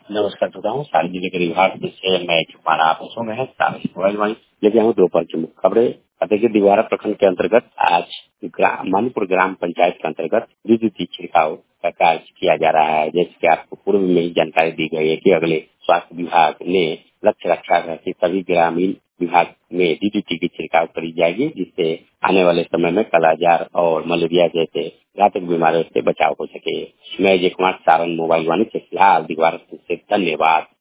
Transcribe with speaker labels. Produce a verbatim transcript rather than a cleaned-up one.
Speaker 1: नमस्कार श्रोताओं, सारी जिले के विभाग से मैं छुपाना आप लोगों में है सारी मोबाइल वाणी लेके आऊँ दोपहर की मुख्य खबरें। देखिए, दीवारा प्रखंड के अंतर्गत आज ग्राम मानीपुर ग्राम पंचायत के अंतर्गत विद्युत छिड़काव का कार्य किया जा रहा है। जैसे कि आपको पूर्व में ही जानकारी दी गई है कि अगले स्वास्थ्य विभाग ने लक्ष्य रखा है कि सभी ग्रामीण विभाग में डीडीटी की छिड़काव करी जाएगी, जिससे आने वाले समय में कालाजार और मलेरिया जैसे घातक बीमारियों से बचाव हो सके। मैं जय कुमार सारण मोबाइल वाणी से फिलहाल दीवार से धन्यवाद।